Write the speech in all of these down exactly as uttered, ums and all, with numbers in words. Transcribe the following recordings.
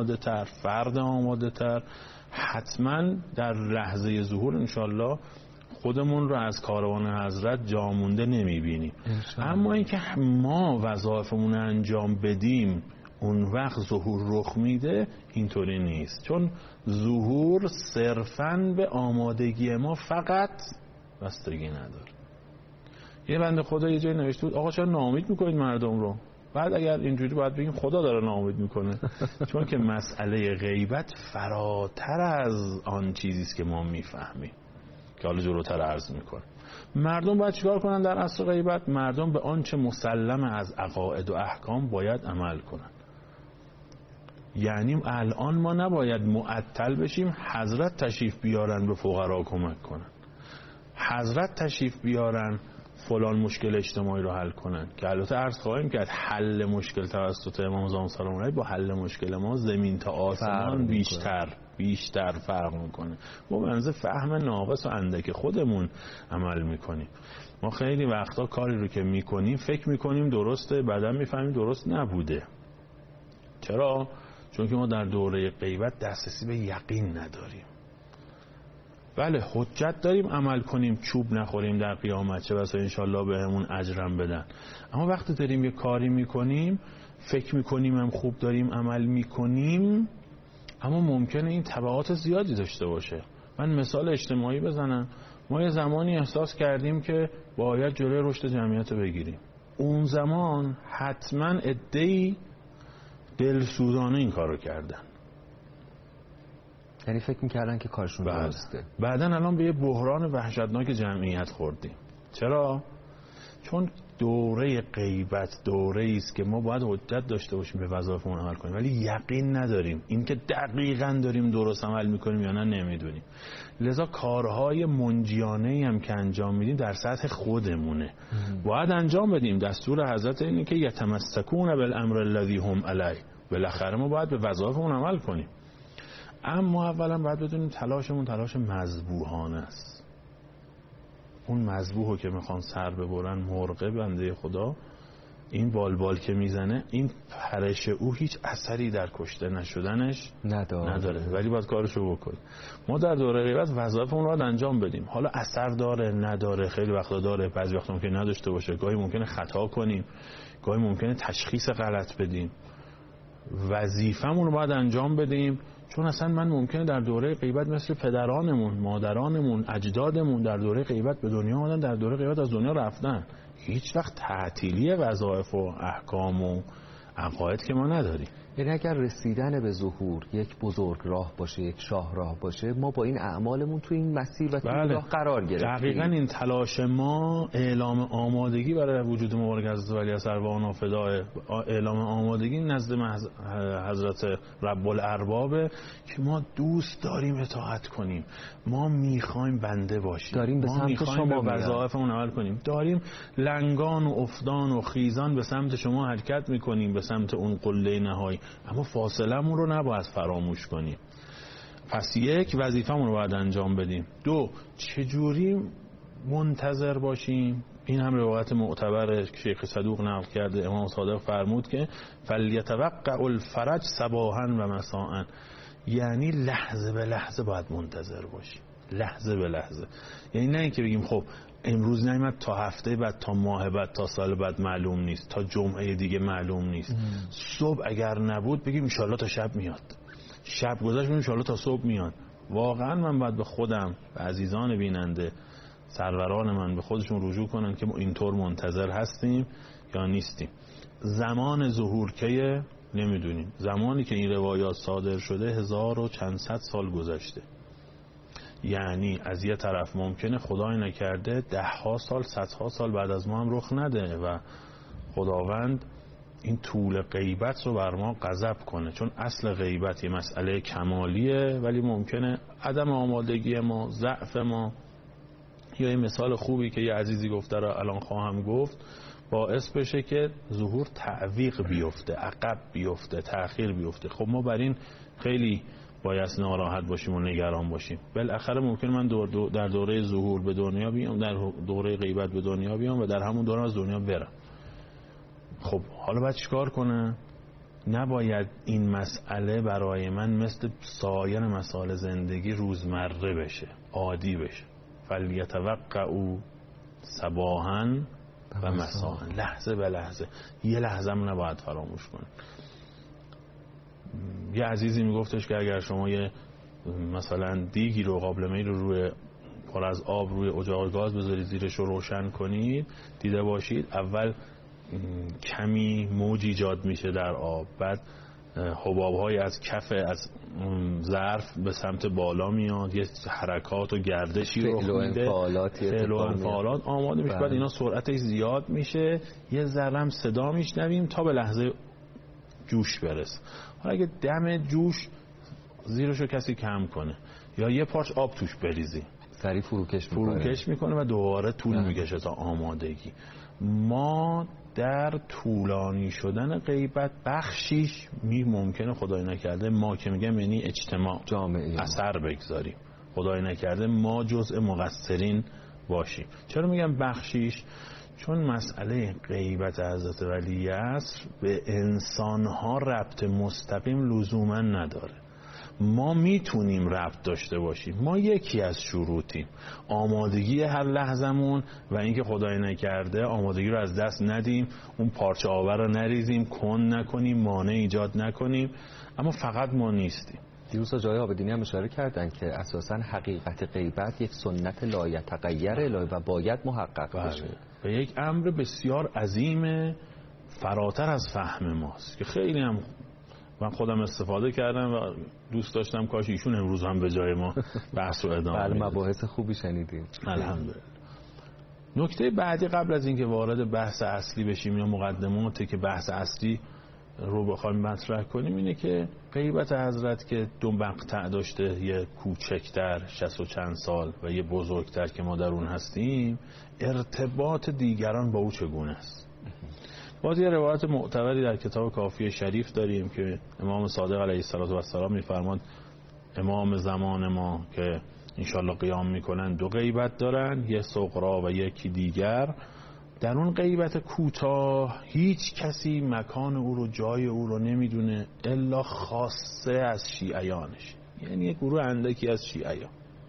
آماده تر، فرد آماده تر، حتما در لحظه ظهور انشالله خودمون رو از کاروان حضرت جا مونده نمیبینیم. اما اینکه ما وظایفمون انجام بدیم اون وقت ظهور رخ میده، اینطوری نیست. چون ظهور صرفاً به آمادگی ما فقط بستگی نداره. یه بنده خدا یه جایی نوشته بود آقا چرا ناامید میکنید مردم رو؟ بعد اگر اینجوری باید بگیم خدا داره ناامید میکنه. چون که مسئله غیبت فراتر از آن چیزیست که ما میفهمیم که حالا جلوتر عرض میکنه. مردم باید چیکار کنن در عصر غیبت؟ مردم به آنچه مسلم از عقاید و احکام باید عمل کنن. یعنی الان ما نباید معطل بشیم حضرت تشریف بیارن به فقرا کمک کنن، حضرت تشریف بیارن فلان مشکل اجتماعی رو حل کنن، که البته عرض خواهیم کرد حل مشکل توسط امام زمان سلام علیه با حل مشکل ما زمین تا آسمان بیشتر بیشتر فرق میکنه. ما منظر فهم ناقص و اندک خودمون عمل میکنیم. ما خیلی وقتا کاری رو که میکنیم فکر میکنیم درسته، بعدا میفهمیم درست نبوده. چرا؟ چون که ما در دوره غیبت دسترسی به یقین نداریم. بله حجت داریم عمل کنیم، چوب نخوریم در قیامت، چه بسا انشالله بهمون اجرم بدن. اما وقتی داریم یه کاری میکنیم فکر میکنیم هم خوب داریم عمل میکنیم، اما ممکنه این تبعات زیادی داشته باشه. من مثال اجتماعی بزنم. ما یه زمانی احساس کردیم که باید جلوی رشد جمعیت رو بگیریم. اون زمان حتما عده‌ای دلسوزانه این کارو کردن، یعنی فکر میکردن که کارشون درسته. بعدن الان به یه بحران وحشتناک جمعیت خوردیم. چرا؟ چون دوره غیبت دوره است که ما باید حجت داشته باشیم به وظایفمون عمل کنیم، ولی یقین نداریم اینکه دقیقاً داریم درست عمل میکنیم یا نه نمیدونیم. لذا کارهای منجیانه‌ای هم که انجام میدیم در سطح خودمونه. باید انجام بدیم. دستور حضرت اینه که یتمسکون بالامر الذی هم علیه. بالاخره ما باید به وظایفمون عمل کنیم. اما اولا باید بدونیم تلاشمون تلاش مذبوحانه است. اون مذبوحو که میخوان سر ببرن مرغه بنده خدا، این بالبال که میزنه این پرش او هیچ اثری در کشته نشدنش نداره, نداره. ولی باید کارشو بکنیم. ما در دوره غیبت وظایفمون رو باید انجام بدیم. حالا اثر داره نداره، خیلی وقتا داره، بعضی وقتا ممکنه نداشته باشه، گاهی ممکنه خطا کنیم، گاهی ممکنه تشخیص غلط بدیم. وظیفمون رو باید انجام بدیم. چون اصلا من ممکنه در دوره غیبت مثل پدرانمون، مادرانمون، اجدادمون در دوره غیبت به دنیا آمدن، در دوره غیبت از دنیا رفتن. هیچ وقت تعطیلی وظایف و احکام و عقاید که ما نداریم. یعنی اگر رسیدن به ظهور یک بزرگ راه باشه، یک شاه راه باشه، ما با این اعمالمون تو این مسیر و تو این راه قرار گرفتیم. دقیقاً این تلاش ما اعلام آمادگی برای وجود مبارک حضرت ولی اثر و آن فدای، اعلام آمادگی نزد حضرت رب الارباب که ما دوست داریم اطاعت کنیم، ما میخوایم بنده باشیم، داریم به سمت شما به وظایفمون عمل کنیم، داریم لنگان و افتان و خیزان به سمت شما حرکت میکنیم، به سمت اون قله نهایی، اما فاصله‌مون رو نباید فراموش کنیم. پس یک، وظیفه‌مون رو باید انجام بدیم. دو، چجوری منتظر باشیم؟ این هم روایت معتبر شیخ صدوق نقل کرده. امام صادق فرمود که فلیتوقع الفرج صباحا و مساء، یعنی لحظه به لحظه باید منتظر باشیم، لحظه به لحظه. یعنی نه اینکه بگیم خب امروز نیامد تا هفته بعد، تا ماه بعد، تا سال بعد معلوم نیست، تا جمعه دیگه معلوم نیست. ام. صبح اگر نبود بگیم ان شاءالله تا شب میاد، شب گذشت بگیم ان شاءالله تا صبح میاد. واقعا من باید به خودم، به عزیزان بیننده، سروران من، به خودشون رجوع کنن که ما اینطور منتظر هستیم یا نیستیم. زمان ظهور که نمیدونیم. زمانی که این روایات صادر شده هزار و چند صد سال گذشته. یعنی از یه طرف ممکنه خدای نکرده ده ها سال، صدها سال بعد از ما هم رخ نده و خداوند این طول غیبت رو بر ما غضب کنه. چون اصل غیبت یه مسئله کمالیه، ولی ممکنه عدم آمادگی ما، ضعف ما، یا یه مثال خوبی که یه عزیزی گفته رو الان خواهم گفت، باعث بشه که ظهور تعویق بیفته، عقب بیفته، تأخیر بیفته. خب ما بر این خیلی باید ناراحت باشیم و نگران باشیم. بالاخره ممکن من دور دور در دوره ظهور به دنیا بیام، در دوره غیبت به دنیا بیام و در همون دوره از دنیا برم. خب حالا باید چیکار کنه؟ نباید این مسئله برای من مثل سایر مسائل زندگی روزمره بشه، عادی بشه. فلیتوقعوا صباحا و مساء، لحظه به لحظه، یه لحظه هم نباید فراموش کنید. یه عزیزی میگفتش که اگر شما یه مثلا دیگی رو، قابلمه‌ای رو روی پر از آب روی اجاق گاز بذارید، زیرش رو روشن کنید، دیده باشید اول کمی موج ایجاد میشه در آب، بعد حباب‌های از کف از ظرف به سمت بالا میاد، یه حرکات و گردشی رو میده، فعل و انفعالات آماده میشه، بعد اینا سرعتش زیاد میشه، یه ذره صدا میشنویم تا به لحظه جوش برسه. حالا اگه دم جوش زیرشو کسی کم کنه یا یه پارچ آب توش بریزی، سریع فروکش میکنه فروکش میکنه و دوباره طول میکشه تا آمادگی. ما در طولانی شدن غیبت بخشیش می ممکنه خدای نکرده، ما که میگم یعنی اجتماع جامعه اثر بگذاریم، خدای نکرده ما جزء مقصرین باشیم. چرا میگم بخشیش؟ چون مسئله غیبت حضرت ولی عصر به انسانها ربط مستقیم لزوما نداره. ما میتونیم ربط داشته باشیم، ما یکی از شروطیم آمادگی هر لحظمون و اینکه خدای نکرده آمادگی رو از دست ندیم، اون پارچه آور رو نریزیم، کن نکنیم، مانع ایجاد نکنیم، اما فقط ما نیستیم. دیروز جای آبدینی هم اشاره کردن که اساساً حقیقت غیبت یک سنت لایتغیر و باید محقق بشه و یک امر بسیار عظیم فراتر از فهم ماست که خیلی هم من خودم استفاده کردم و دوست داشتم کاش ایشون امروز هم به جای ما بحث و ادامه بله مباحث خوبی شنیدیم الحمدلله. نکته بعدی قبل از اینکه وارد بحث اصلی بشیم یا مقدماتی که بحث اصلی رو بخوایم مطرح کنیم اینه که غیبت حضرت که دو مقطع داشته، یه کوچکتر شصت و چند سال و یه بزرگتر که ما در اون هستیم، ارتباط دیگران با او چگونه است؟ باز یه روایت معتبری در کتاب کافی شریف داریم که امام صادق علیه السلام میفرماد امام زمان ما که انشالله قیام میکنن دو غیبت دارن، یه صغرا و یکی دیگر. در اون غیبت کوتاه هیچ کسی مکان او رو، جای او رو نمیدونه الا خاصه از شیعیانش، یعنی یه گروه اندکی از شیعیان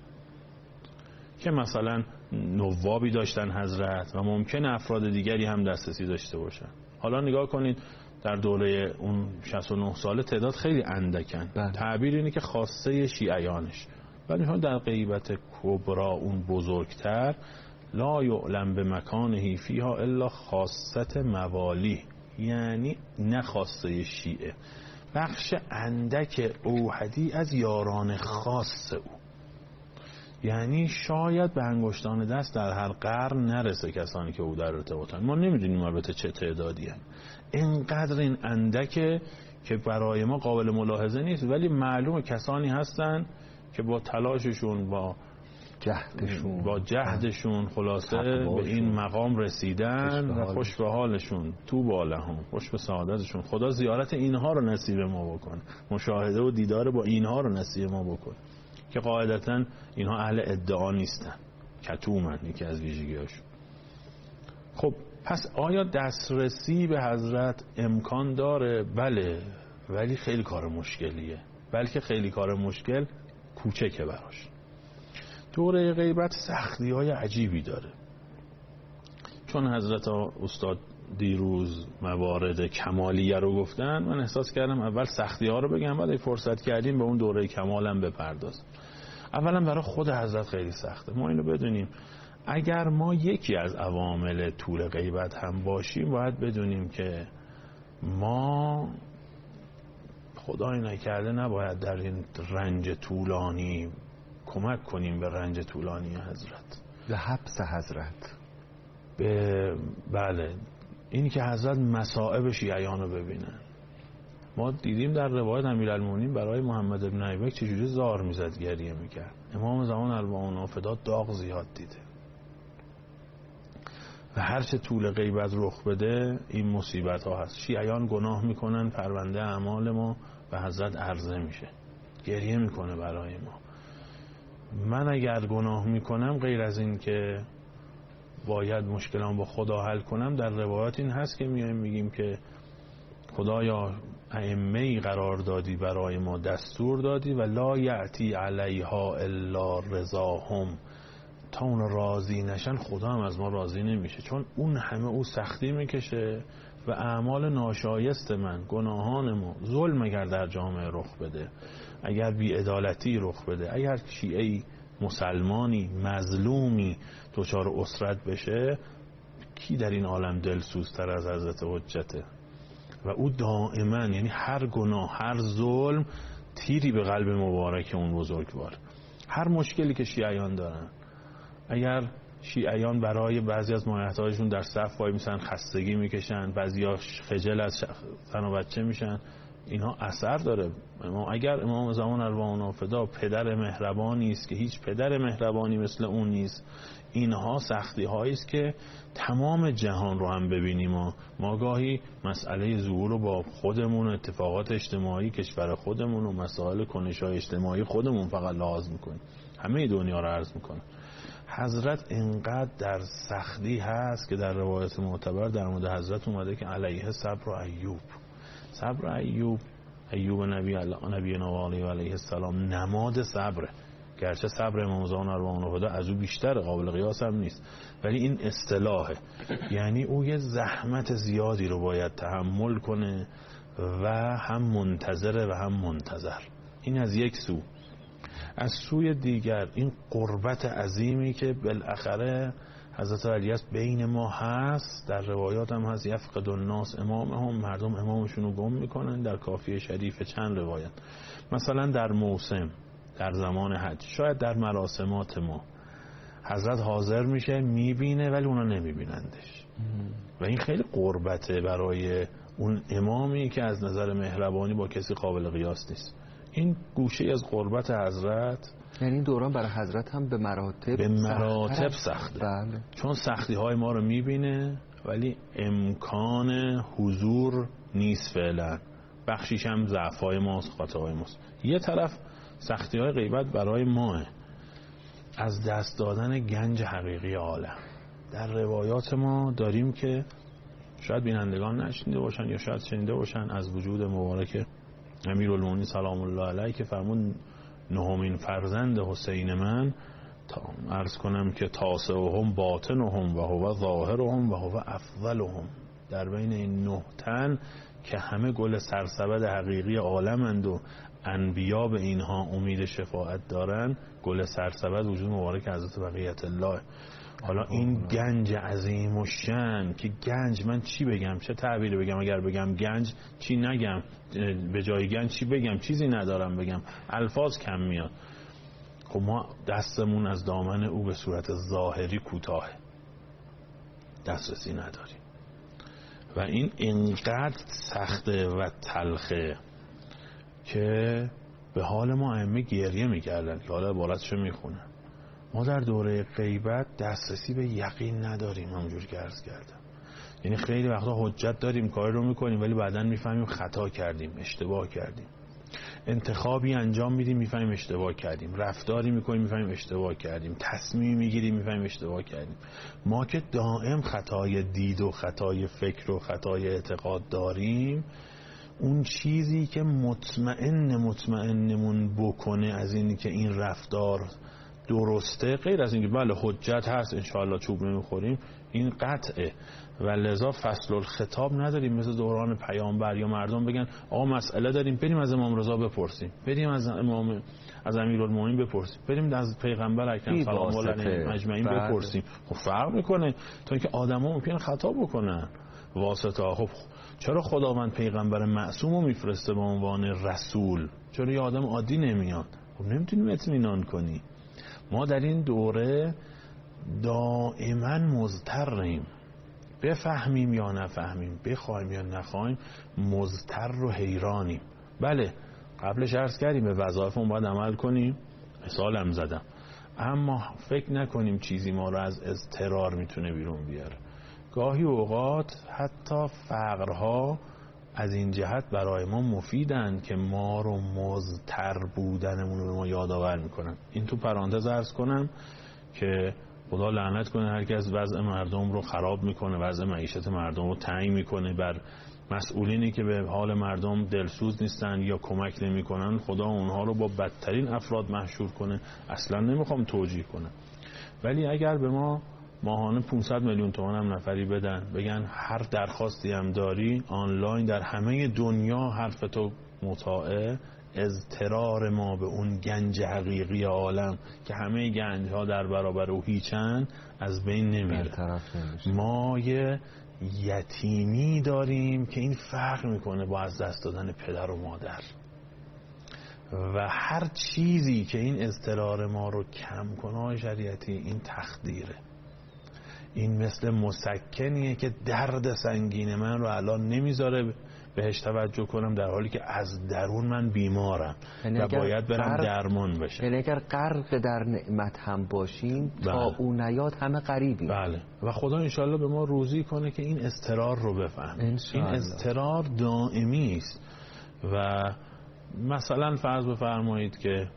که مثلا نوابی داشتن حضرت و ممکن افراد دیگری هم دسترسی داشته باشن. حالا نگاه کنید در دوره اون شصت و نه ساله تعداد خیلی اندکن، تعبیر اینه که خاصه شیعیانش، ولی در غیبت کبرا اون بزرگتر لا یعلم به مکانه فیها الا خاصت موالی، یعنی نه خاصه شیعه، بخش اندک اوحدی از یاران خاص او، یعنی شاید به انگشتان دست در هر قرن نرسه کسانی که او در ارتباطن. ما نمیدونیم البته چه تعدادی هست، اینقدر این اندکه که برای ما قابل ملاحظه نیست، ولی معلوم کسانی هستن که با تلاششون، با جهدشون با جهدشون خلاصه به این مقام رسیدن و خوش به حالشون، تو بالهم، خوش به سعادتشون. خدا زیارت اینها رو نصیب ما بکنه، مشاهده و دیدار با اینها رو نصیب ما بکنه که قاعدتا اینها اهل ادعا نیستن، کتومن، یکی از ویژگی‌هاشون. خب پس آیا دسترسی به حضرت امکان داره؟ بله، ولی خیلی کار مشکلیه، بلکه خیلی کار مشکل کوچکه براش. دوره غیبت سختی های عجیبی داره، چون حضرت استاد دیروز موارد کمالیه رو گفتن، من احساس کردم اول سختی ها رو بگم، بعد فرصت کردیم به اون دوره کمالم بپردازم. اولا برای خود حضرت خیلی سخته. ما اینو بدونیم اگر ما یکی از عوامل طول غیبت هم باشیم، باید بدونیم که ما خدای نکرده نباید در این رنج طولانی کمک کنیم به رنج طولانی حضرت، به حبس حضرت. به بله، این که حضرت مصائب شیعیان رو ببینن. ما دیدیم در روایت امیرالمومنین برای محمد بن ایبک چجوری زار میزد، گریه میکرد. امام زمان البانا فدا داغ زیاد دیده و هرچه طول غیبت رخ بده این مصیبت ها هست. شیعیان گناه میکنن، پرونده اعمال ما به حضرت عرضه میشه، گریه میکنه برای ما. من اگر گناه میکنم غیر از این که باید مشکلام با خدا حل کنم، در روایات این هست که میایم میگیم که خدایا ائمه‌ای قرار دادی برای ما، دستور دادی و لا یأتی علیها الا رضاهم، تا اون راضی نشن خدا هم از ما راضی نمیشه، چون اون همه او سختی میکشه و اعمال ناشایست من، گناهان ما، ظلم اگر در جامعه رخ بده، اگر بی‌عدالتی رخ بده، اگر شیعه‌ای مسلمانی مظلومی دچار اسرت بشه، کی در این عالم دلسوزتر از حضرت حجته؟ و او دائما، یعنی هر گناه، هر ظلم تیری به قلب مبارک اون بزرگوار. هر مشکلی که شیعیان دارن، اگر شیعیان برای بعضی از مایحتاجشون در صف وای میسن، خستگی میکشن، بعضیا خجل از زن و بچه میشن، اینها اثر داره. اما اگر امام زمان ارواحنا فدا پدر مهربانی است که هیچ پدر مهربانی مثل اون نیست، اینها سختی هایی است که تمام جهان رو هم ببینیم. ما ما گاهی مسئله ظهور رو با خودمون، اتفاقات اجتماعی کشور خودمون و مسائل کنش‌های اجتماعی خودمون فقط لحاظ میکنیم، همه دنیا رو عرض میکنه. حضرت انقدر در سختی هست که در روایت معتبر در مورد حضرت اومده که علیه صبر ایوب. صبر ایوب، ایوب نبی نبی نوالی و علیه السلام نماد صبره، گرچه صبر امام زمان ارواحنا فدا از او بیشتر، قابل قیاس هم نیست، ولی این اصطلاحه. یعنی او یه زحمت زیادی رو باید تحمل کنه و هم منتظره و هم منتظر. این از یک سو. از سوی دیگر این قربت عظیمی که بالاخره حضرت علی است بین ما هست، در روایات هم هست یفقد الناس امامهم، مردم امامشون رو گم میکنن. در کافیه شریف چند روایت، مثلا در موسم، در زمان حج، شاید در مراسمات ما حضرت حاضر میشه میبینه ولی اونا نمیبینندش و این خیلی قربته برای اون امامی که از نظر مهربانی با کسی قابل قیاس نیست. این گوشه از قربت حضرت، یعنی این دوران برای حضرت هم به مراتب به مراتب سخته. بله. چون سختی های ما رو میبینه ولی امکان حضور نیست فعلا، بخشیش هم ضعف های ماست، خطا های ماست. یه طرف سختی های غیبت برای ماه، از دست دادن گنج حقیقی عالم. در روایات ما داریم که شاید بینندگان نشنیده باشن یا شاید شنیده باشن از وجود مبارک امیرالمومنین سلام الله علیه که فرمود نهمین فرزند حسین من، تا عرض کنم که تاسعهم باطنهم و هو ظاهرهم و هو افضلهم، در بین این نه تن که همه گل سرسبد حقیقی عالمند و انبیا به اینها امید شفاعت دارن، گل سرسبد وجود مبارک حضرت بقیت الله. حالا این گنج عظیم و شن که گنج، من چی بگم، چه تعبیری بگم؟ اگر بگم گنج چی نگم، به جای گنج چی بگم؟ چیزی ندارم بگم، الفاظ کم میاد. خب ما دستمون از دامن او به صورت ظاهری کوتاه، دسترسی نداریم و این اینقدر سخته و تلخه که به حال ما ائمه گریه میکردن که حالا عبارتشو میخونن. ما در دوره غیبت دسترسی به یقین نداریم، همونجور که عرض کردم. یعنی خیلی وقتا حجت داریم، کاری رو میکنیم ولی بعداً میفهمیم خطا کردیم، اشتباه کردیم. انتخابی انجام میدیم میفهمیم اشتباه کردیم، رفتاری میکنیم میفهمیم اشتباه کردیم، تصمیم میگیریم میفهمیم اشتباه کردیم. ما که دائم خطای دید و خطای فکر و خطای اعتقاد داریم، اون چیزی که مطمئن مطمئنمون بکنه از این که این رفتار درسته، غیر از اینکه بله حجت هست انشاءالله چوب نمیخوریم، این قطعه. و لذا فصل الخطاب نداریم مثل دوران پیامبر یا مردم بگن آقا مسئله داریم بریم از امام رضا بپرسیم، بریم از امام از امیرالمومنین بپرسیم، بریم از پیغمبر اکرم سلام الله علیه اجمعین بپرسیم. خب فرق میکنه تا اینکه آدما ممکنه خطا بکنن واسطه. خب چرا خداوند پیغمبر معصوم رو میفرسته به عنوان رسول؟ چرا یه آدم عادی نمیاد؟ خب نمیتونیم اطمینان کنی. ما در این دوره دائما مضطریم، بفهمیم یا نفهمیم، بخوایم یا نخوایم، مضطر و حیرانیم. بله قبلش عرض کردیم به وظایفمون باید عمل کنیم، مثال هم زدم، اما فکر نکنیم چیزی ما رو از اضطرار میتونه بیرون بیاره. گاهی اوقات حتی فقرها از این جهت برای ما مفیدن که ما رو مضطر بودنمون رو به ما یادآور میکنن. این تو پرانتز عرض کنم که خدا لعنت کنه هر کس وضع مردم رو خراب میکنه، وضع معیشت مردم رو تعیین میکنه بر مسئولینی که به حال مردم دلسوز نیستن یا کمک نمی کنن، خدا اونها رو با بدترین افراد محشور کنه. اصلا نمیخوام توجیه کنم، ولی اگر به ما ماهانه پانصد میلیون تومان هم نفری بدن، بگن هر درخواستی هم داری آنلاین در همه دنیا حرف تو مطاعه، اضطرار ما به اون گنج حقیقی عالم که همه گنج ها در برابر او هیچن از بین نمیره. ما یه یتیمی داریم که این فرق میکنه با از دست دادن پدر و مادر، و هر چیزی که این اضطرار ما رو کم کنه شریعتی این تخدیره. این مثل مسکنیه که درد سنگین من رو الان نمیذاره بهش توجه کنم، در حالی که از درون من بیمارم و باید برم درمان بشه. یعنی اگر غرق در نعمت هم باشیم تا بله. اون نیاد همه غریبیم. بله. و خدا انشالله به ما روزی کنه که این اضطرار رو بفهم. این اضطرار دائمی است. و مثلا فرض بفرمایید که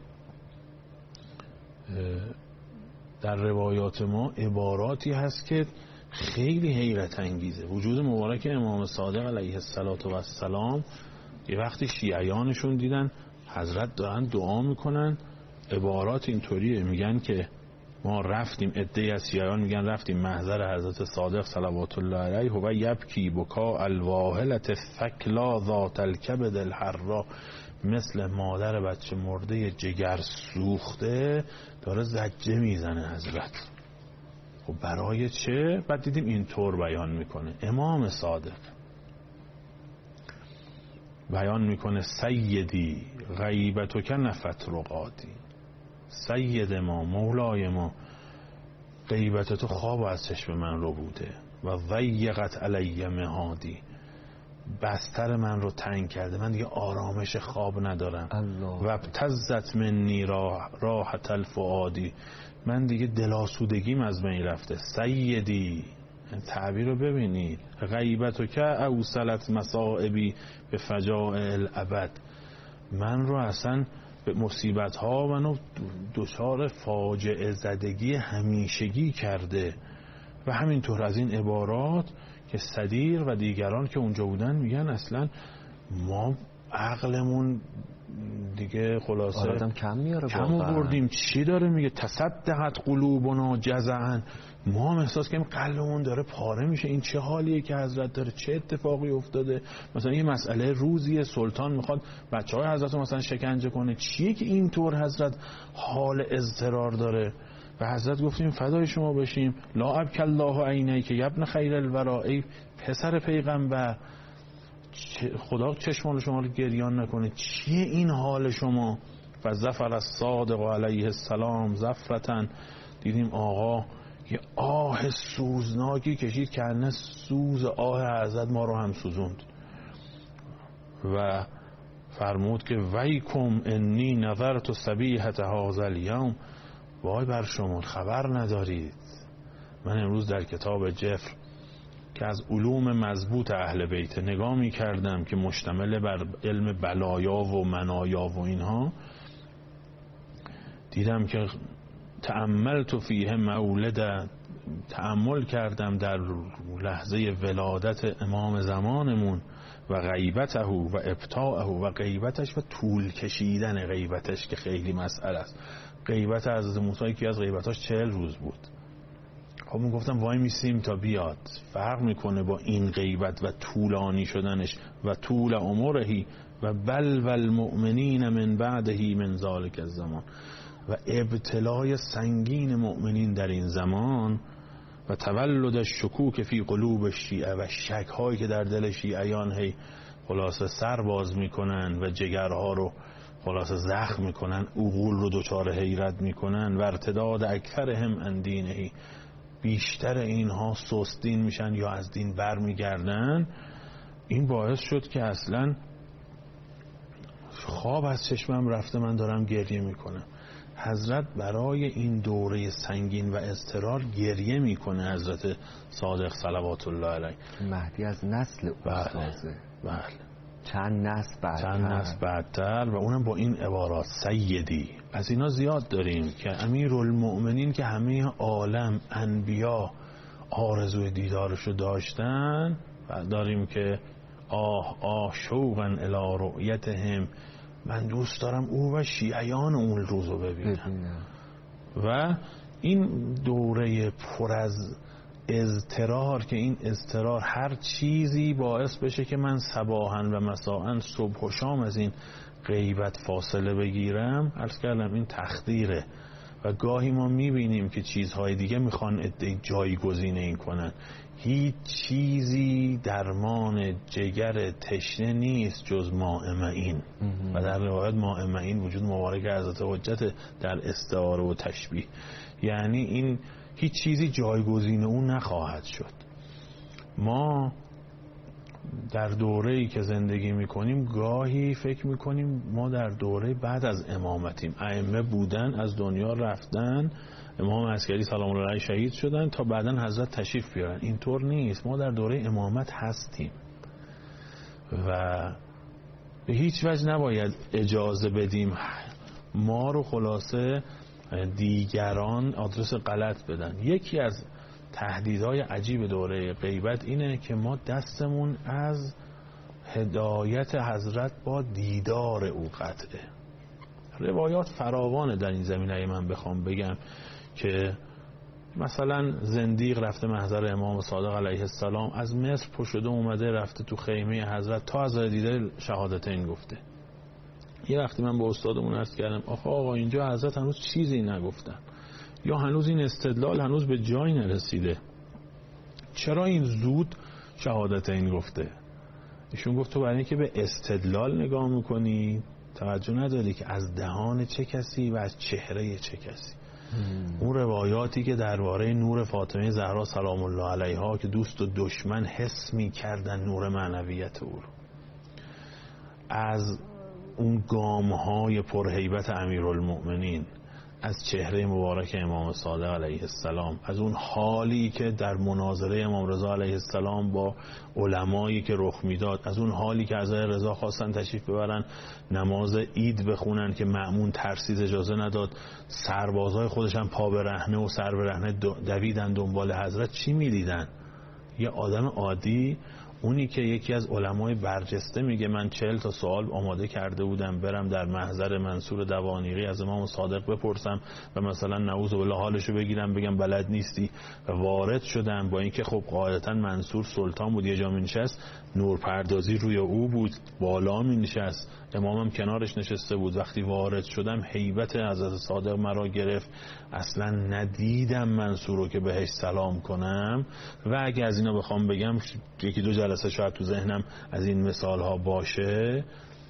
در روایات ما عباراتی هست که خیلی حیرت انگیزه. وجود مبارک امام صادق علیه السلام یه وقتی شیعیانشون دیدن حضرت دارن دعا میکنن، عبارات اینطوریه، میگن که ما رفتیم، عده‌ای از شیعیان میگن رفتیم محضر حضرت صادق صلوات الله علیه و یبکی بکا الواهلت ثکلا ذات الکبد الحرا، مثل مادر بچه مرده جگر سوخته داره زجه میزنه حضرت. خب برای چه؟ بعد دیدیم اینطور بیان میکنه امام صادق، بیان میکنه سیدی غیبتک نفت رقادی، سید ما مولای ما غیبت تو خواب از چشم من رو بوده، و ضیقت علی مهادی، بستر من رو تنگ کرده، من دیگه آرامش خواب ندارم. و ابتزت منی راحت الفؤادی، من دیگه دلاسودگیم از بین رفته. سیدی، تعبیر رو ببینید، غیبتو که اوصلت مصائبی به فجائع الابد، من رو اصلا به مصیبت ها منو دچار فاجعه زدگی همیشگی کرده. و همینطور از این عبارات که صدیر و دیگران که اونجا بودن میگن اصلا ما عقلمون دیگه خلاصه آدم کم میاره، کم بردیم. چی داره میگه؟ تصدقت قلوبنا جزعا، ما هم احساس کنیم قلبمون داره پاره میشه. این چه حالیه که حضرت داره؟ چه اتفاقی افتاده؟ مثلا یه مسئله روزیه، سلطان میخواد بچه های حضرت مثلا شکنجه کنه، چیه که اینطور حضرت حال اضطرار داره؟ و حضرت گفتیم فدای شما بشیم، لا ابک الله عینیک که ابن خیر الورا، ای پسر پیغمبر خدا چشمان شما رو گریان نکنه، چیه این حال شما؟ فظفر الصادق علیه السلام زفرتن، دیدیم آقا یه آه سوزناکی کشید که نه سوز آه حضرت ما رو هم سوزوند و فرمود که ویکم انی نظرت صبیحة هذا الیوم، وای بر شما خبر ندارید من امروز در کتاب جفر که از علوم مضبوط اهل بیت نگاه می کردم که مشتمل بر علم بلایا و منایا و اینها، دیدم که تأملت فیه مولد، تأمل کردم در لحظه ولادت امام زمانمون و غیبته و ابطاعه و غیبتش و طول کشیدن غیبتش که خیلی مسئله است. غیبت حضرت موسی که از غیبتاش چهل روز بود. خب من گفتم وای میسیم تا بیاد، فرق میکنه با این غیبت و طولانی شدنش و طول عمرهی و بل و المؤمنین من بعدهی من ذالک الزمان، و ابتلای سنگین مؤمنین در این زمان و تولد الشکوک فی قلوب الشیعه، و شک هایی که در دل شیعیان هی خلاصه سر باز میکنن و جگرها رو خلاصه زخم میکنن، عقول رو دچار حیرت میکنن و ارتداد اکثرهم عن دینه، بیشتر اینها سستین میشن یا از دین بر میگردن. این باعث شد که اصلا خواب از چشمم رفته، من دارم گریه میکنم. حضرت برای این دوره سنگین و اضطرار گریه میکنه. حضرت صادق صلوات الله علیه مهدی از نسل استازه، بله چند نسل بعدتر چند نسل بعدتر و اونم با این عبارات سیدی. از اینا زیاد داریم که امیرالمؤمنین که همه عالم انبیا آرزوی دیدارشو داشتن، و داریم که آه آه شوقا الی رؤیتهم، من دوست دارم او و شیعیان اون روزو ببینم. و این دوره پر از اضطرار که این اضطرار هر چیزی باعث بشه که من صباحاً و مساءاً صبح و شام از این غیبت فاصله بگیرم، عرض کردم این تخدیره. و گاهی ما میبینیم که چیزهای دیگه میخوان جایگزین این کنن. هیچ چیزی درمان جگر تشنه نیست جز ماء معین. و در روایت ماء معین وجود مبارک حضرت حجت در استعاره و تشبیه، یعنی این هیچ چیزی جایگزین اون نخواهد شد. ما در دوره‌ای که زندگی میکنیم گاهی فکر میکنیم ما در دوره بعد از امامتیم، ائمه بودن از دنیا رفتن، امام عسکری سلام الله علیه شهید شدن تا بعداً حضرت تشریف بیارن. اینطور نیست، ما در دوره امامت هستیم و به هیچ وجه نباید اجازه بدیم ما رو خلاصه دیگران آدرس غلط بدن. یکی از تهدیدهای عجیب دوره غیبت اینه که ما دستمون از هدایت حضرت با دیدار او قطعه. روایات فراوانه در این زمینه. من بخوام بگم که مثلا زندیق رفته محضر امام صادق علیه السلام، از مصر پشده اومده رفته تو خیمه حضرت تا از دیده شهادتین گفته. یه وقتی من با استادمون عرض کردم آخه آقا اینجا حضرت هنوز چیزی نگفتن، یا هنوز این استدلال هنوز به جایی نرسیده، چرا این زود شهادتین گفته؟ ایشون گفت تو برای اینکه به استدلال نگاه میکنی توجه نداری که از دهان چه کسی و از چهره چه کسی. hmm. اون روایاتی که درباره نور فاطمه زهرا سلام الله علیها که دوست و دشمن حس میکردن نور معنویت او رو، از اون گامهای پرهیبت امیرالمؤمنین، از چهره مبارک امام صادق علیه السلام، از اون حالی که در مناظره امام رضا علیه السلام با علمایی که رخ میداد، از اون حالی که از رضا خواستن تشریف ببرن نماز عید بخونن که مأمون ترسید اجازه نداد، سربازای خودش هم پا برهنه و سر برهنه دویدن دنبال حضرت. چی میدیدن؟ یه آدم عادی، اونی که یکی از علمای برجسته میگه من چهل تا سوال آماده کرده بودم برم در محضر منصور دوانیقی از امام صادق بپرسم و مثلا نعوذ بالله حالشو بگیرم بگم بلد نیستی، و وارد شدم. با اینکه خب قاعدتا منصور سلطان بود، یه جا می نشست، نور پردازی روی او بود، بالا می نشست، امامم کنارش نشسته بود. وقتی وارد شدم هیبت حضرت صادق مرا گرفت، اصلا ندیدم منصور رو که بهش سلام کنم. و اگه از اینا بخوام بگم یکی دو جلسه شاید تو ذهنم از این مثال ها باشه،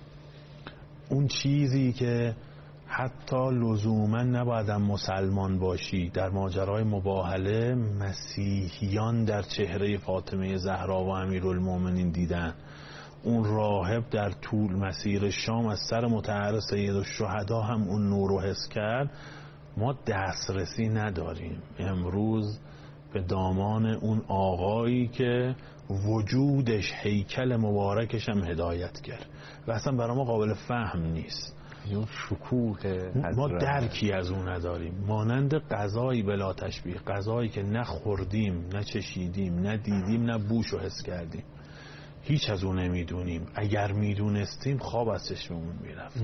اون چیزی که حتی لزوما نبایدم مسلمان باشی، در ماجرای مباهله مسیحیان در چهره فاطمه زهرا و امیرالمومنین دیدن. اون راهب در طول مسیر شام از سر مطهر سیدالشهدا هم اون نور رو حس کرد. ما دسترسی نداریم امروز به دامان اون آقایی که وجودش هیکل مبارکش هم هدایت کرد و اصلا برای ما قابل فهم نیست. شکوه ما درکی از اون نداریم، مانند غذایی بلا تشبیه، غذایی که نه خوردیم نه چشیدیم نه دیدیم نه بوشو حس کردیم، هیچ از اون نمیدونیم. اگر میدونستیم خواب از چشممون میرفت.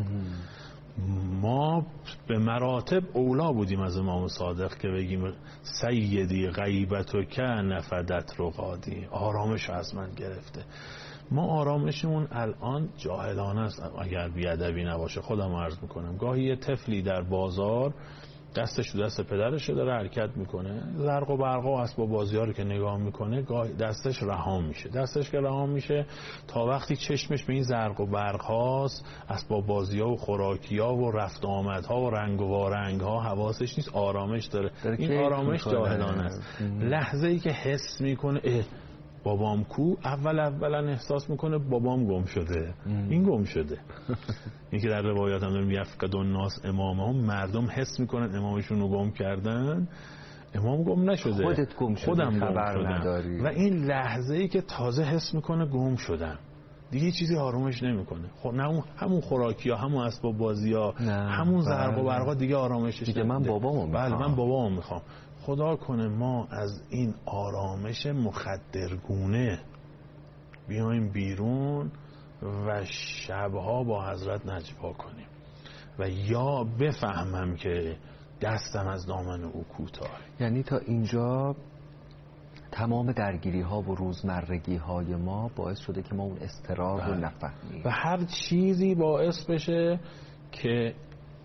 ما به مراتب اولا بودیم از امام صادق که بگیم سیدی غیبت و که نفدت رقادی، آرامش از من گرفته. ما آرامشمون الان جاهلانه است اگر بیادبی نباشه. خودم عرض میکنم گاهی یه طفلی در بازار دستش تو دست پدرش داره حرکت میکنه، زرق و برق و اسباب بازی ها رو که نگاه میکنه گاهی دستش رها میشه. دستش که رها میشه تا وقتی چشمش به این زرق و برق هاست، اسباب بازی ها و خوراکی ها و رفت آمد ها و رنگ و وارنگ ها حواسش نیست، آرامش داره. این آرامش جاهلانه است. لحظه ای که حس میکنه اه بابام کو، اول اولا احساس میکنه بابام گم شده. ام. این گم شده. این که در روایات هم داریم یفقد الناس امامهم، مردم حس میکنن امامشون رو گم کردن، امام گم نشده، خودت گم شده، خودم خبر گم نداری. و این لحظه ای که تازه حس میکنه گم شدن دیگه چیزی آرامش نمیکنه. خب نه همون خوراکی ها، همون اسباب بازی ها، همون ضرب و برقا دیگه آرامشش دیگه. من بابامو میخوام. بله من بابامو میخوام. خدا کنه ما از این آرامش مخدرگونه بیایم بیرون و شبها با حضرت نجوا کنیم و یا بفهمم که دستم از دامن او کوتاه. یعنی تا اینجا تمام درگیری ها و روزمرگی های ما باعث شده که ما اون اضطرار رو نفهمیم و هر چیزی باعث بشه که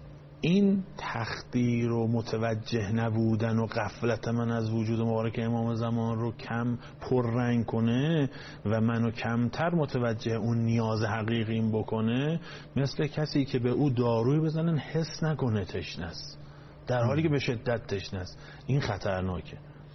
این تخدیر و متوجه نبودن و غفلت من از وجود مبارک امام زمان رو کم پررنگ کنه و منو کمتر متوجه اون نیاز حقیقیم بکنه، مثل کسی که به او داروی بزنن حس نکنه تشنه است در حالی که به شدت تشنه است. این خطرناکه.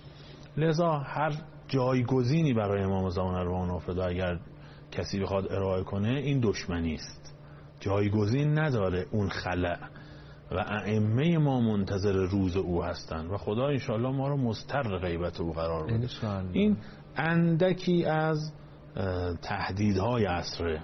لذا هر جایگزینی برای امام زمان ارواح نافذه اگر کسی بخواد ارائه کنه این دشمنی است، جایگزین نداره اون خلأ و ائمه ما منتظر روز او هستند و خدا انشاءالله ما رو مستر غیبت او قرار بده. این اندکی از تهدیدهای عصر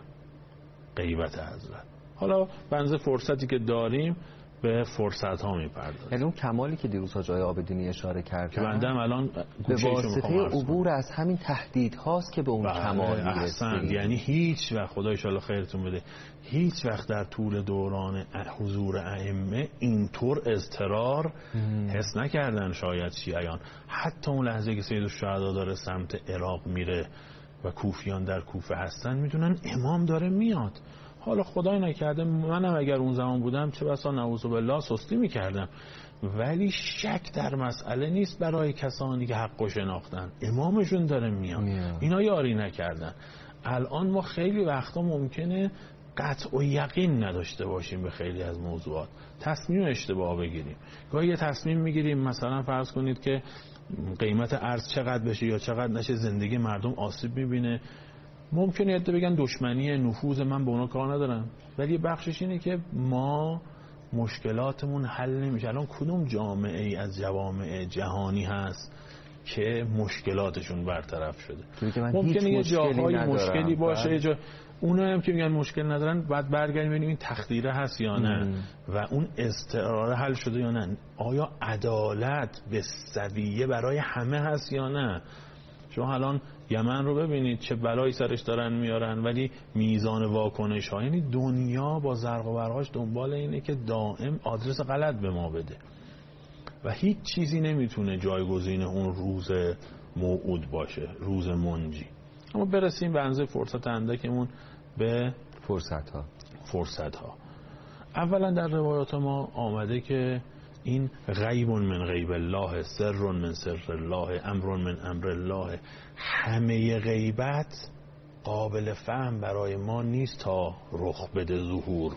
غیبت حضرت. حالا بنز فرصتی که داریم به فرصت ها میپردازیم. یعنی اون کمالی که دیروز حاج آقای عابدینی اشاره کردن که بنده الان به واسطه عبور از همین تهدید هاست که به اون کمال میرسیم. یعنی هیچ وقت خدا ان شاء الله خیرتون بده، هیچ وقت در طول دوران حضور ائمه اینطور اضطرار حس نکردن شاید شیعیان. حتی اون لحظه که سید الشهدا داره سمت عراق میره و کوفیان در کوفه هستن میدونن امام داره میاد. حالا خدای نکرده منم اگر اون زمان بودم چه بسا نعوذ بالله سستی میکردم، ولی شک در مسئله نیست برای کسانی که حق و شناختن امامشون داره میاد. اینا یاری نکردن. الان ما خیلی وقتا ممکنه قطع و یقین نداشته باشیم به خیلی از موضوعات، تصمیم اشتباه بگیریم. گاهی یه تصمیم میگیریم مثلا فرض کنید که قیمت ارز چقدر بشه یا چقدر نشه، زندگی مردم آسیب میبینه. ممکنه یه بگن دشمنی نفوذ، من به اونا کار ندارم، ولی بخشش اینه که ما مشکلاتمون حل نمیشه. الان کدوم جامعه ای از جوامع جهانی هست که مشکلاتشون برطرف شده؟ ممکنه یه جاهای مشکلی باشه جا... اونا هم که میگن مشکل ندارن بعد برگردیم ببینیم این تخدیره هست یا نه ام. و اون استعاره حل شده یا نه. آیا عدالت به سویه برای همه هست یا نه؟ شما الان یمن رو ببینید چه بلایی سرش دارن میارن، ولی میزان واکنش ها، یعنی دنیا با زرق و برقاش دنبال اینه که دائم آدرس غلط به ما بده و هیچ چیزی نمیتونه جایگزین اون روز موعود باشه، روز منجی. اما برسیم به انزه فرصت اندکمون به فرصت ها. فرصت ها اولا در روایات ما آمده که این غیب من غیب الله، سر من سر الله، امر من امر الله. همه غیبت قابل فهم برای ما نیست تا رخ بده ظهور.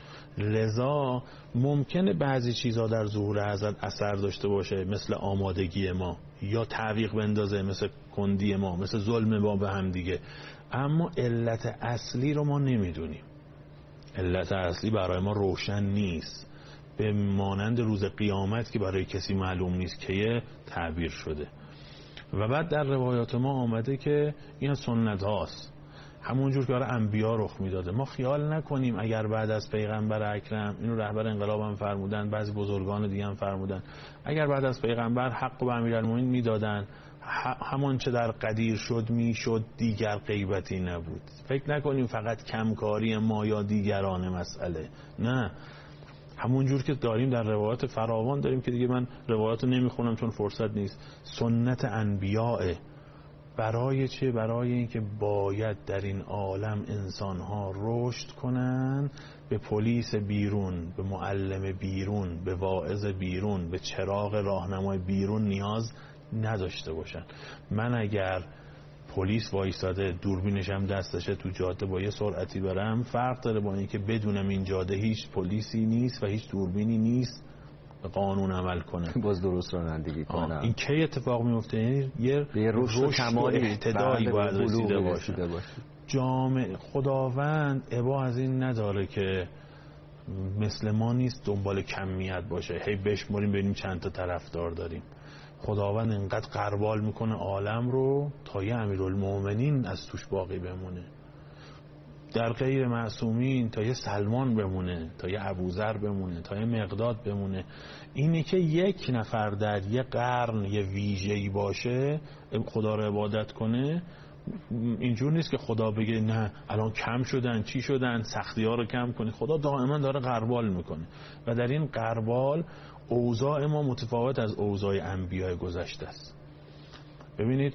لذا ممکنه بعضی چیزها در ظهور حضرت اثر داشته باشه، مثل آمادگی ما، یا تعویق بندازه مثل کندی ما، مثل ظلم ما به هم دیگه. اما علت اصلی رو ما نمیدونیم. علت اصلی برای ما روشن نیست، به مانند روز قیامت که برای کسی معلوم نیست که یه تعبیر شده. و بعد در روایات ما آمده که این سنت هاست، همونجور که برای انبیا رخ میداده. ما خیال نکنیم اگر بعد از پیغمبر اکرم، اینو رهبر انقلاب هم فرمودن، بعضی بزرگان دیگه هم فرمودن، اگر بعد از پیغمبر حق به امیرالمومنین میدادن، همان چه در قدیر شد میشد، دیگر غیبتی نبود. فکر نکنیم فقط کمکاری ما یا دیگران مسئله، نه. همونجور که داریم در روایات فراوان داریم که دیگه من روایات رو نمیخونم چون فرصت نیست. سنت انبیاء برای چه؟ برای اینکه باید در این عالم انسانها رشد کنن، به پلیس بیرون، به معلم بیرون، به واعظ بیرون، به چراغ راهنمای بیرون نیاز نداشته باشن. من اگر پلیس وایستاده دوربینش هم دستشه تو جاده با یه سرعتی برم، فرق داره با اینکه بدونم این جاده هیچ پلیسی نیست و هیچ دوربینی نیست قانون عمل کنه، باز درست رانندگی کنه. این کی اتفاق میفته؟ یعنی یه رشد کمالی اهتدایی باید رسیده باشه. جامعه خداوند ابا از این نداره که مثل ما نیست دنبال کمیت باشه، هی بشمریم ببینیم چند تا طرفدار داریم. خداوند اینقدر غربال میکنه عالم رو تا یه امیرالمومنین از توش باقی بمونه، در غیر معصومین تا یه سلمان بمونه، تا یه ابوذر بمونه، تا یه مقداد بمونه. اینه که یک نفر در یه قرن یه ویژه‌ای باشه، خدا رو عبادت کنه، اینجور نیست که خدا بگه نه الان کم شدن چی شدن سختی ها رو کم کنی. خدا دائما داره غربال میکنه و در این غربال اوضاع ما متفاوت از اوضاع انبیاء گذشته است. ببینید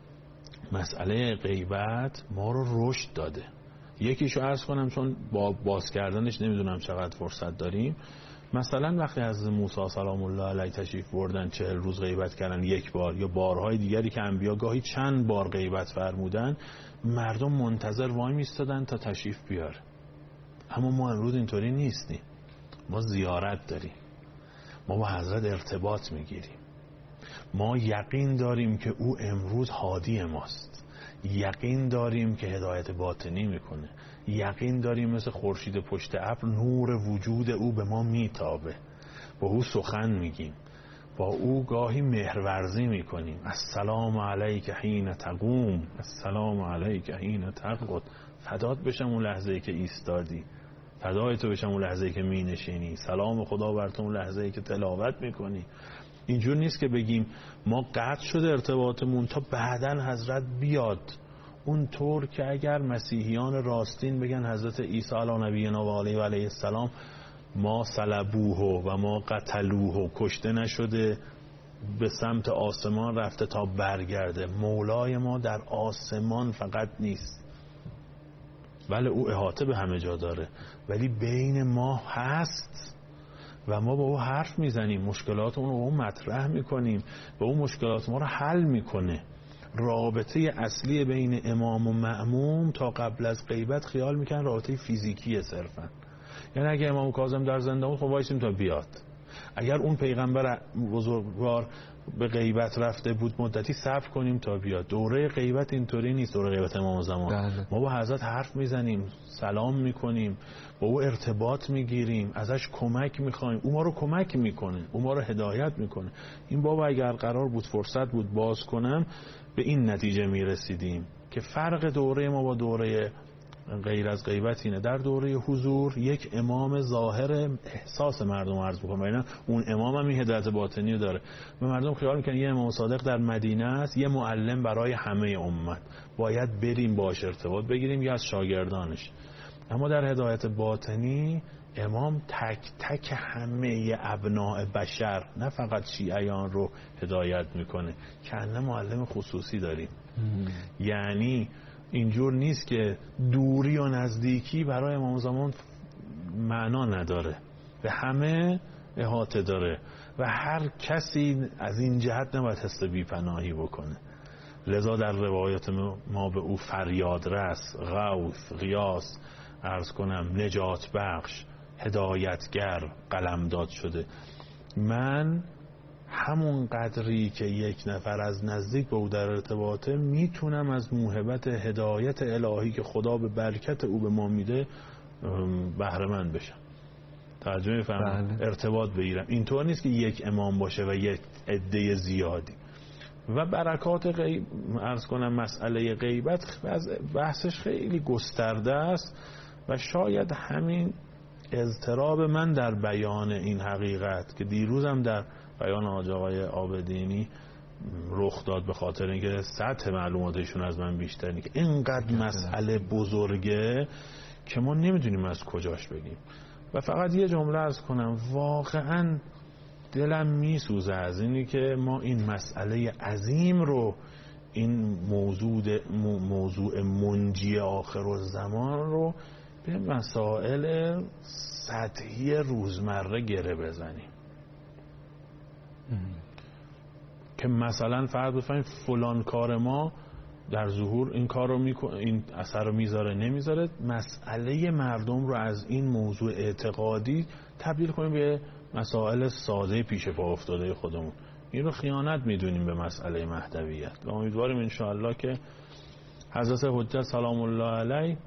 مسئله غیبت ما رو رشد داده. یکیشو عرض کنم چون با باز کردنش نمیدونم چقدر فرصت داریم. مثلا وقتی از موسی سلام الله علیه تشریف بردن چهل روز غیبت کردن یک بار یا بارهای دیگری که انبیا گاهی چند بار غیبت فرمودن، مردم منتظر وای میستادن تا تشریف بیاره. اما ما امروز اینطوری نیستیم. ما زیارت داریم، ما با حضرت ارتباط میگیریم، ما یقین داریم که او امروز هادی ماست، یقین داریم که هدایت باطنی میکنه، یقین داریم مثل خورشید پشت ابر نور وجود او به ما میتابه، با او سخن میگیم، با او گاهی مهرورزی میکنیم. السلام علیک حین تقوم، السلام علیک حین تقعد. فدات بشم اون لحظه‌ای که ایستادی، فدای تو بشم اون لحظه‌ای که مینشینی، سلام خدا بر تو اون لحظه‌ای که تلاوت میکنی. اینجور نیست که بگیم ما قطع شده ارتباطمون تا بعدن حضرت بیاد. اون طور که اگر مسیحیان راستین بگن حضرت عیسی علی نبینا و علیه و علیه السلام ما صلبوه و ما قتلوه، کشته نشده، به سمت آسمان رفته تا برگرده. مولای ما در آسمان فقط نیست، بله او احاطه به همه جا داره، ولی بین ما هست و ما با او حرف میزنیم، مشکلات اون رو با او مطرح میکنیم و او مشکلات ما رو حل میکنه. رابطه اصلی بین امام و مأموم تا قبل از غیبت خیال میکنن رابطه فیزیکیه صرفا. یعنی اگه امام کاظم در زنده بود خب وایسیم تا بیاد. اگر اون پیغمبر بزرگوار به غیبت رفته بود مدتی صبر کنیم تا بیاد. دوره غیبت اینطوری نیست. دوره غیبت امام زمان بله. ما با حضرت حرف میزنیم، سلام میکنیم، با او ارتباط میگیریم، ازش کمک میخوایم، او ما رو کمک میکنه، او ما رو هدایت میکنه. این بابا اگر قرار بود فرصت بود باز کنم به این نتیجه میرسیدیم که فرق دوره ما با دوره غیر از غیبت اینه. در دوره حضور یک امام ظاهر احساس مردم عرض بکنم، اینا اون امام هم این هدایت باطنی داره. به مردم خیال میکنن یه امام صادق در مدینه است، یه معلم برای همه امت، باید بریم باش ارتباط بگیریم یا از شاگردانش. اما در هدایت باطنی امام تک تک همه ابناء بشر، نه فقط شیعیان رو هدایت میکنه، کنه معلم خصوصی داریم. ام. یعنی اینجور نیست که دوری و نزدیکی برای امام زمان معنا نداره، به همه احاطه داره و هر کسی از این جهت نباید حس بی‌پناهی بکنه. لذا در روایات ما به او فریادرس، غوث، غیاث، عرض کنم نجات بخش، هدایتگر قلمداد شده. من همون قدری که یک نفر از نزدیک به او در ارتباطه میتونم از موهبت هدایت الهی که خدا به برکت او به ما میده بهره مند بشم، توجه میفهمم، ارتباط بگیرم. اینطور نیست که یک امام باشه و یک عده زیادی. و برکات غیب، عرض کنم مسئله غیبت بحثش خیلی گسترده است و شاید همین اضطراب من در بیان این حقیقت که دیروزم در بیان حاج آقای عابدینی رخ داد به خاطر اینکه سطح معلوماتشون از من بیشتره، که اینقدر مسئله بزرگه که ما نمیدونیم از کجاش بگیم. و فقط یه جمله عرض کنم، واقعا دلم میسوزه از اینی که ما این مسئله عظیم رو، این موضوع موضوع منجی آخرالزمان رو به مسائل سطحی روزمره گره بزنیم. ام. که مثلا فرض بفرمایید فلان کار ما در ظهور این کار رو میکنه، این اثر رو میذاره نمیذاره، مسئله مردم رو از این موضوع اعتقادی تبدیل کنیم به مسائل ساده پیش پا افتاده خودمون. این رو خیانت میدونیم به مسئله مهدویت. امیدواریم انشاءالله که حضرت حجت سلام الله علیه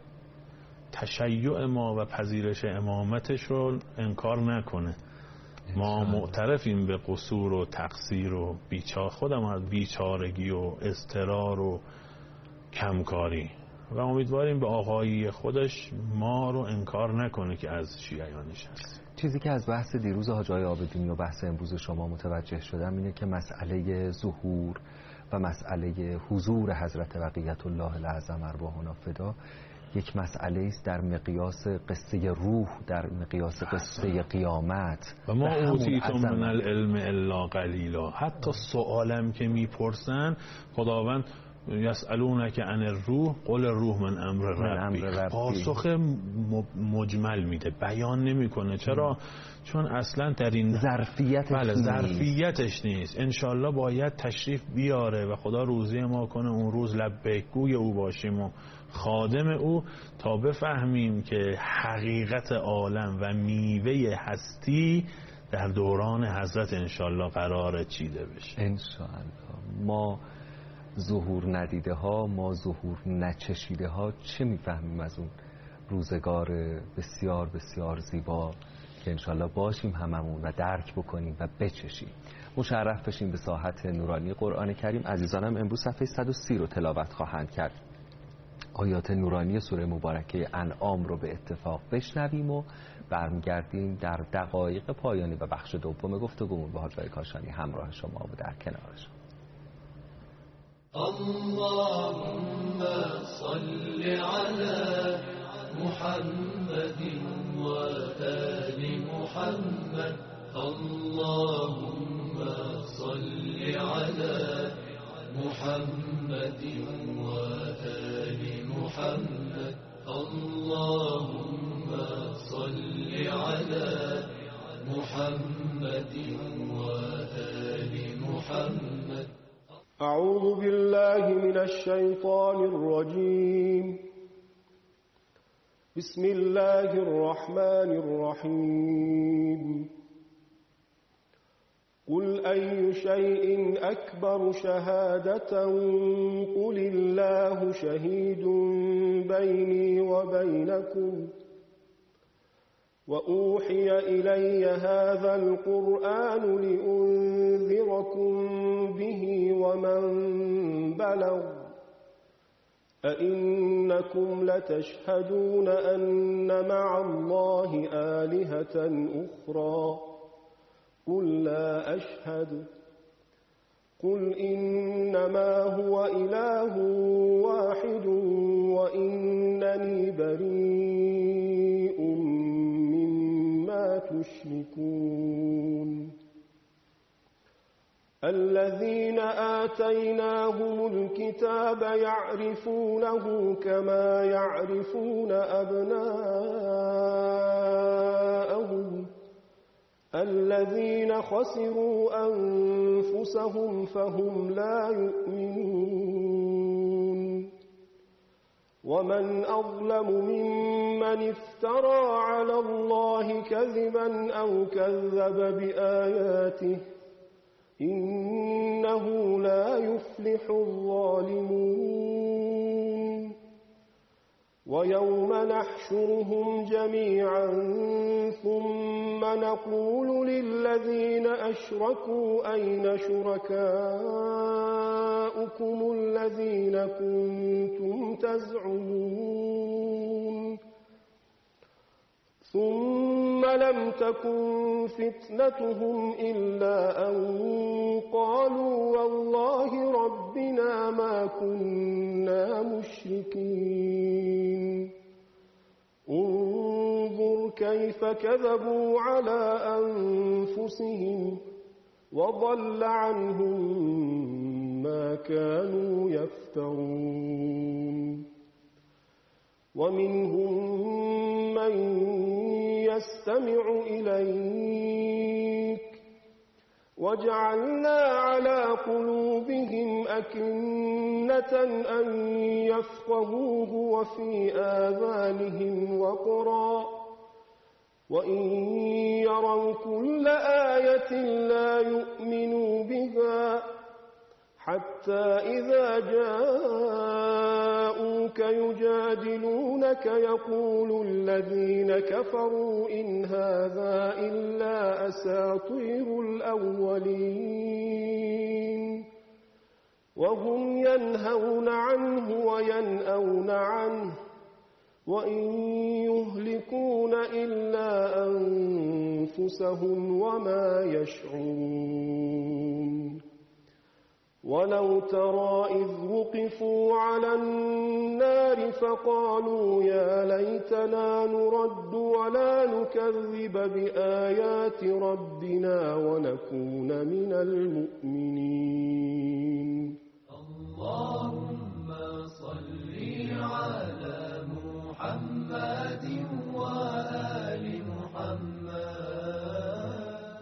تشیع ما و پذیرش امامتش رو انکار نکنه. ما معترفیم به قصور و تقصیر و بیچاره خودم از بیچارگی و اضطرار و کمکاری و امیدواریم به آقایی خودش ما رو انکار نکنه که از شیعیانش هست. چیزی که از بحث دیروز حاج آقای عابدینی و بحث امروز شما متوجه شدم اینه که مسئله ظهور و مسئله حضور حضرت بقیت الله الاعظم ارواحنا فدا یک مسئله است در مقیاس قصه روح، در مقیاس قصه قیامت. و ما اوتیتم من العلم الا قلیلا. حتی سوالم که میپرسن خداوند یسألونک عن الروح قل الروح من امر ربی، پاسخ مجمل میده، بیان نمیکنه. چرا؟ چون اصلا در این ظرفیتش بله ظرفیتش نیست. انشالله باید تشریف بیاره و خدا روزی ما کنه اون روز لبیک گوی او باشیم و خادم او، تا بفهمیم که حقیقت عالم و میوه هستی در دوران حضرت انشالله قراره چیده بشه. انشالله. ما ظهور ندیده ها، ما ظهور نچشیده ها چه میفهمیم از اون روزگار بسیار بسیار زیبا که انشالله باشیم هممون و درک بکنیم و بچشیم. مشرف بشیم به ساحت نورانی قرآن کریم. عزیزانم امروز صفحه صد و سی رو تلاوت خواهند کرد. آیات نورانی سوره مبارکه انعام رو به اتفاق بشنویم و برمیگردیم در دقایق پایانی و بخش دوم گفتگومون با حاج کاشانی همراه شما و در کنار شما. اللهم صل على محمد وآل محمد. اللهم صل على محمد وآل محمد. اللهم صل على محمد وآل محمد. أعوذ بالله من الشيطان الرجيم. بسم الله الرحمن الرحيم. قل أي شيء أكبر شهادة قل الله شهيد بيني وبينكم وأوحي إلي هذا القرآن لأنذركم به ومن بلغ أئنكم لتشهدون أن مع الله آلهة أخرى قل لا أشهد قل إنما هو إله واحد وإنني بريء مما تشركون. الذين آتيناهم الكتاب يعرفونه كما يعرفون أبناءهم الذين خسروا أنفسهم فهم لا يؤمنون. ومن أظلم ممن افترى على الله كذبا أو كذب بآياته إنه لا يفلح الظالمون. ويوم نحشرهم جميعا ثم نقول للذين أشركوا أين شركاؤكم الذين كنتم تزعمون ثم لم تكن فتنتهم إلا أن قالوا والله ربنا ما كنا مشركين. انظر كيف كذبوا على أنفسهم وضل عنهم ما كانوا يفترون. ومنهم من يستمع إليك وجعلنا على قلوبهم أكنة أن يفقهوه وفي آذانهم وقرا وإن يروا كل آية لا يؤمنوا بها حتى إذا جاءوك يجادلونك يقول الذين كفروا إن هذا إلا أساطير الأولين وهم ينهون عنه وينأون عنه وإن يهلكون إلا أنفسهم وما يشعرون. ولو ترى إذ وقفوا على النار فقالوا يا ليتنا نرد ولا نكذب بآيات ربنا ونكون من المؤمنين. اللهم صل على محمد وآل محمد.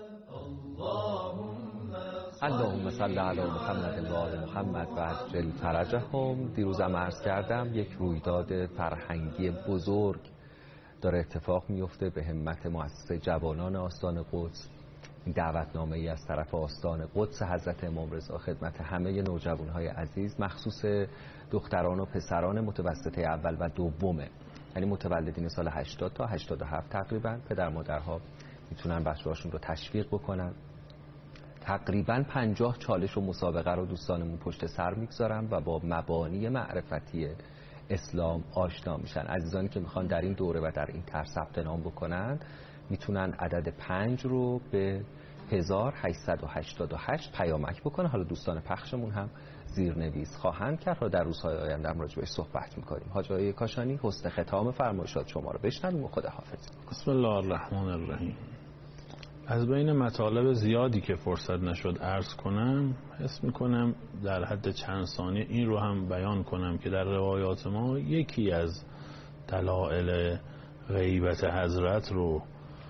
اللهم صل علی محمد و آل محمد و عجل فرجهم. دیروزم عرض کردم یک رویداد فرهنگی بزرگ داره اتفاق میفته به همت مؤسسه جوانان آستان قدس. این دعوتنامه ای از طرف آستان قدس حضرت امام رضا خدمت همه نوجوانهای عزیز، مخصوص دختران و پسران متوسطه اول و دومه، یعنی متولدین سال هشتاد تا هشتاد و هفت تقریبا. پدر مادرها میتونن بچه‌هاشون رو تشویق بکنن. تقریبا پنجاه چالش و مسابقه رو دوستانمون پشت سر میگذارن و با مبانی معرفتی اسلام آشنا میشن. عزیزانی که میخوان در این دوره و در این طرح ثبت نام بکنن میتونن عدد پنج رو به هزار و هشتصد و هشتاد و هشت پیامک بکنن. حالا دوستان پخشمون هم زیرنویس خواهند کرد و در روزهای آینده هم راجع بهش صحبت میکنیم. حاج آقای کاشانی، حسن ختام فرمایشات شما رو بشنویم و خداحافظ. بسم الله الرحمن الرحیم. از بین مطالب زیادی که فرصت نشد عرض کنم، حس میکنم در حد چند ثانیه این رو هم بیان کنم که در روایات ما یکی از دلایل غیبت حضرت رو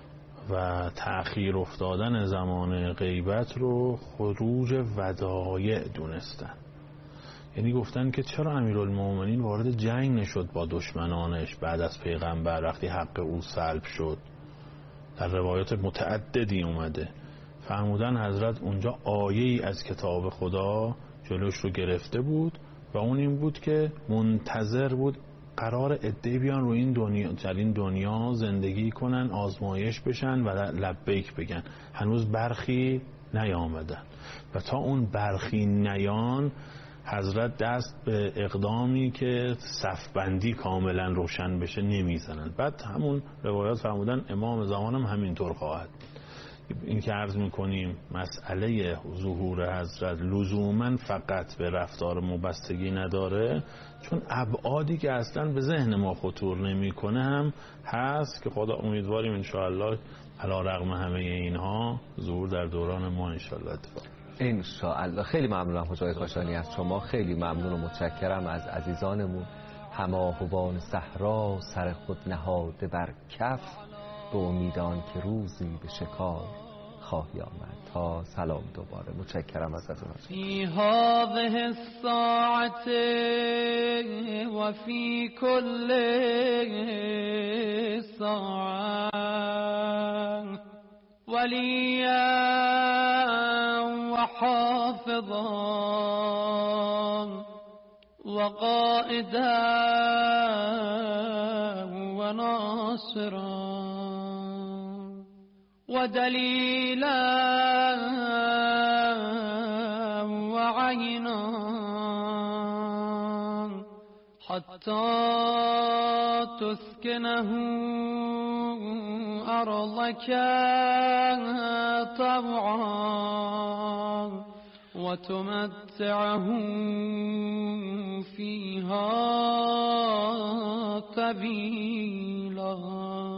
و تأخیر افتادن زمان غیبت رو خروج ودایع دونستن. یعنی گفتن که چرا امیرالمومنین وارد جنگ نشد با دشمنانش بعد از پیغمبر وقتی حق او سلب شد. در روایات متعددی اومده. فرمودن حضرت اونجا آیه‌ای از کتاب خدا جلوش رو گرفته بود و اون این بود که منتظر بود قرار عده‌ای بیان رو این دنیا در این دنیا زندگی کنن، آزمایش بشن و لبیک بگن. هنوز برخی نیامدن و تا اون برخی نیان حضرت دست به اقدامی که صفبندی کاملا روشن بشه نمیزنن. بعد همون روایات فرمودن امام زمانم همینطور خواهد. این که عرض میکنیم مسئله ظهور حضرت لزوما فقط به رفتار مبستگی نداره، چون ابعادی که اصلا به ذهن ما خطور نمیکنه هم هست که خدا امیدواریم انشاءالله علی رغم همه اینها ظهور در دوران ما انشاءالله اتفاق. انشاءالله. خیلی ممنونم حاج آقای کاشانی از شما، خیلی ممنون و متشکرم از عزیزانمون. هماهوان صحرا سر خود نهاده بر کف، به امیدان که روزی به شکار خواهی آمد. تا سلام دوباره. متشکرم از عزیزان. فی هذه الساعة و فی کل ساعة ولیا و حافظا و قائدا و ناصرا و دلیلا و عینا حتی تسکنه أرضك طوعا وتمتعه فيها طويلا.